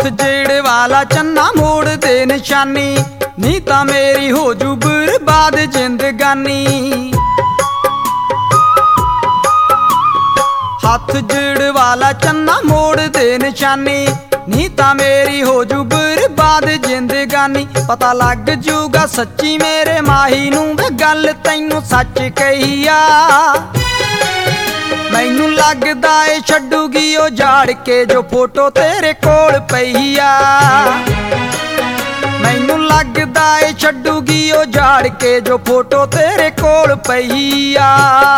ਹੱਥ ਜਿਹੜੇ ਵਾਲਾ ਚੰਨਾ ਮੋੜ ਦੇ ਨਿਸ਼ਾਨੀ, ਨੀ ਤਾਂ ਮੇਰੀ ਹੋ ਜੂ ਬਰਬਾਦ ਜ਼ਿੰਦਗਾਨੀ। ਹੱਥ ਜਿਹੜੇ ਵਾਲਾ ਚੰਨਾ ਮੋੜ ਦੇ ਨਿਸ਼ਾਨੀ, ਨੀ ਤਾਂ ਮੇਰੀ ਹੋ ਜੂ ਬਰਬਾਦ ਜ਼ਿੰਦਗਾਨੀ। ਪਤਾ ਲੱਗ ਜੂਗਾ ਸੱਚੀ ਮੇਰੇ ਮਾਹੀ ਨੂੰ, ਵੇ ਗੱਲ ਤੈਨੂੰ ਸੱਚ ਕਹੀ ਆ। ਮੈਨੂੰ ਲੱਗਦਾ ਏ ਛੱਡੂਗੀ ਉਹ ਜਾੜ ਕੇ, ਜੋ ਫੋਟੋ ਤੇਰੇ ਕੋਲ ਪਈ ਆ। ਮੈਨੂੰ ਲੱਗਦਾ ਏ ਛੱਡੂਗੀ ਉਹ ਜਾੜ ਕੇ, ਜੋ ਫੋਟੋ ਤੇਰੇ ਕੋਲ ਪਈ ਆ।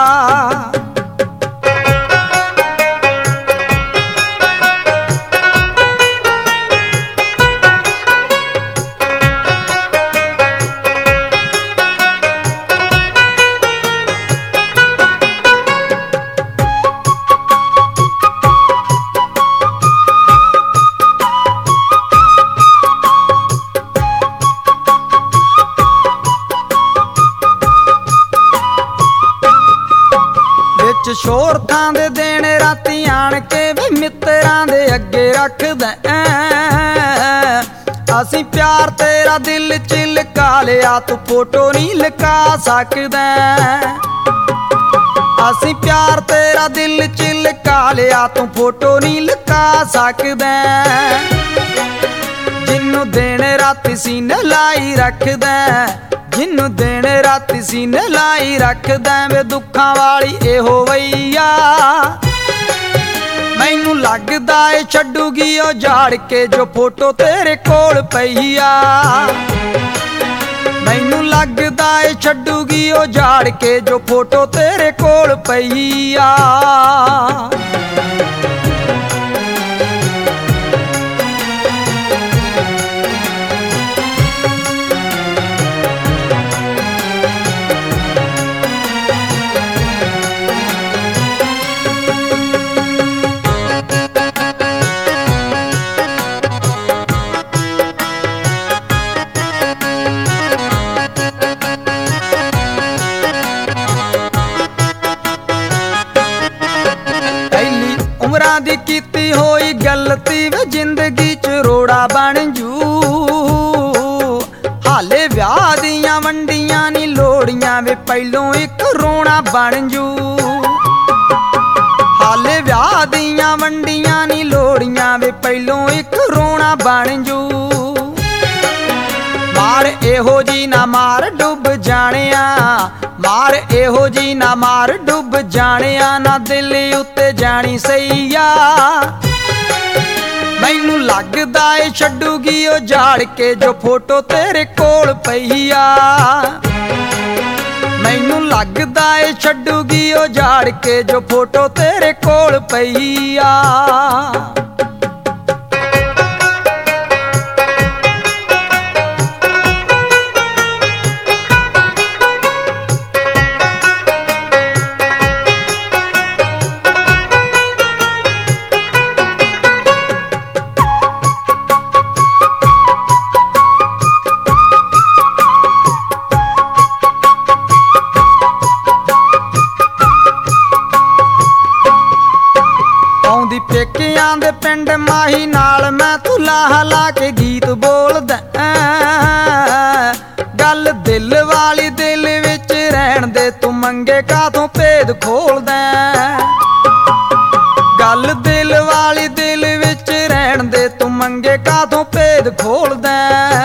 ਸ਼ੋਰ ਥਾਂ ਦੇ ਦੇਣ ਰਾਤੀ ਆਣ ਕੇ ਵੇ ਮਿੱਤਰਾਂ ਦੇ ਅੱਗੇ ਰੱਖਦਾ। ਅਸੀਂ ਪਿਆਰ ਤੇਰਾ ਦਿਲ ਚ ਲੁਕਾ ਲਿਆ, ਤੂੰ ਫੋਟੋ ਨਹੀਂ ਲੁਕਾ ਸਕਦਾ। ਅਸੀਂ ਪਿਆਰ ਤੇਰਾ ਦਿਲ ਚ ਲੁਕਾ ਲਿਆ, ਤੂੰ ਫੋਟੋ ਨਹੀਂ ਲੁਕਾ ਸਕਦਾ। ਜਿਹਨੂੰ ਦਿਨ ਰਾਤੀ ਸੀਨੇ ਲਾਈ ਰੱਖਦਾ, ਜਿਹਨੂੰ ਦਿਨ ਰਾਤੀ ਸੀਨੇ ਲਾਈ ਰੱਖਦਾ, ਵੇ ਦੁੱਖਾਂ ਵਾਲੀ ਇਹੋ ਵਈਆ। ਮੈਨੂੰ ਲੱਗਦਾ ਏ ਛੱਡੂਗੀ ਉਹ ਜਾੜ ਕੇ, ਜੋ ਫੋਟੋ ਤੇਰੇ ਕੋਲ ਪਈ ਆ। ਮੈਨੂੰ ਲੱਗਦਾ ਏ ਛੱਡੂਗੀ ਉਹ ਜਾੜ ਕੇ, ਜੋ ਫੋਟੋ ਤੇਰੇ ਕੋਲ ਪਈ ਆ। ਉਮਰਾਂ ਦੀ ਕੀਤੀ ਹੋਈ ਗਲਤੀ ਵੇ ਜ਼ਿੰਦਗੀ ਚ ਰੋੜਾ ਬਣ ਜੂ। ਹਾਲੇ ਵਿਆਹ ਦੀਆਂ ਵੰਡੀਆਂ ਨੀ ਲੋੜੀਆਂ, ਵੇ ਪਹਿਲੋਂ ਇੱਕ ਰੋਣਾ ਬਣ ਜੂ। ਹਾਲੇ ਵਿਆਹ ਦੀਆਂ ਵੰਡੀਆਂ ਨੀ ਲੋੜੀਆਂ, ਵੇ ਪਹਿਲੋਂ ਇੱਕ ਰੋਣਾ ਬਣ ਜੂ। ਮਾਰ ਇਹੋ ਜੀ ਨਾ ਮਾਰ ਡੁੱਬ ਜਾਣਿਆ, ਮਾਰ ਇਹੋ ਜੀ ਨਾ ਮਾਰ ਡੁੱਬ ਜਾਣਿਆ, ਨਾ ਦਿਲ ਉੱਤੇ ਜਾਣੀ ਸਹੀ ਆ। ਮੈਨੂੰ ਲੱਗਦਾ ਏ ਛੱਡੂਗੀ ਉਹ ਜਾੜ ਕੇ, ਜੋ ਫੋਟੋ ਤੇਰੇ ਕੋਲ ਪਈ ਆ। ਮੈਨੂੰ ਲੱਗਦਾ ਏ ਛੱਡੂਗੀ ਉਹ ਜਾੜ ਕੇ, ਜੋ ਫੋਟੋ ਤੇਰੇ ਕੋਲ ਪਈ ਆ। ਪੇਕਿਆਂ ਦੇ ਪਿੰਡ ਮਾਹੀ ਨਾਲ ਮੈਂ ਤੂੰ ਲਾਹ ਲਾ ਕੇ ਗੀਤ ਬੋਲਦਾ। ਗੱਲ ਦਿਲ ਵਾਲੀ ਦਿਲ ਵਿੱਚ ਰਹਿਣ ਦੇ, ਤੂੰ ਮੰਗੇ ਕਾਹਤੋਂ ਭੇਦ ਖੋਲਦਾ। ਗੱਲ ਦਿਲ ਵਾਲੀ ਦਿਲ ਵਿੱਚ ਰਹਿਣ ਦੇ, ਤੂੰ ਮੰਗੇ ਕਾਹਤੋਂ ਭੇਦ ਖੋਲਦਾ।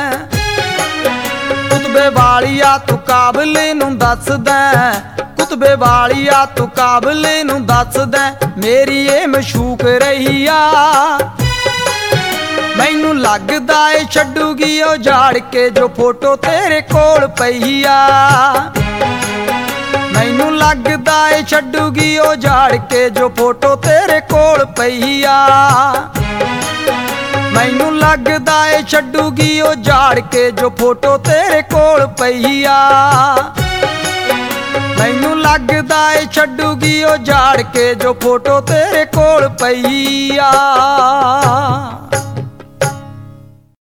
ਕੁਤਬੇ ਵਾਲੀਆ ਤੂੰ ਕਾਬਲੇ ਨੂੰ ਦੱਸਦਾ, ਕੁਤਬੇ ਵਾਲੀਆ ਤੂੰ ਕਾਬਲੇ ਨੂੰ ਦੱਸਦਾ, ਮੇਰੀ ਇਹ ਮਸ਼ੂਕ ਰਹੀ ਆ। ਮੈਨੂੰ ਲੱਗਦਾ ਏ ਛੱਡੂਗੀ ਉਹ ਜਾੜ ਕੇ, ਜੋ ਫੋਟੋ ਤੇਰੇ ਕੋਲ ਪਈ ਆ। ਮੈਨੂੰ ਲੱਗਦਾ ਏ ਛੱਡੂਗੀ ਉਹ ਜਾੜ ਕੇ, ਜੋ ਫੋਟੋ ਤੇਰੇ ਕੋਲ ਪਈ ਆ। ਮੈਨੂੰ ਲੱਗਦਾ ਏ ਛੱਡੂਗੀ ਉਹ ਜਾੜ ਕੇ, ਜੋ ਫੋਟੋ ਤੇਰੇ ਕੋਲ ਪਈ ਆ। ਮੈਨੂੰ ਲੱਗਦਾ ਏ ਛੱਡੂਗੀ ਉਹ ਜਾੜ ਕੇ, ਜੋ ਫੋਟੋ ਤੇਰੇ ਕੋਲ ਪਈ ਆ।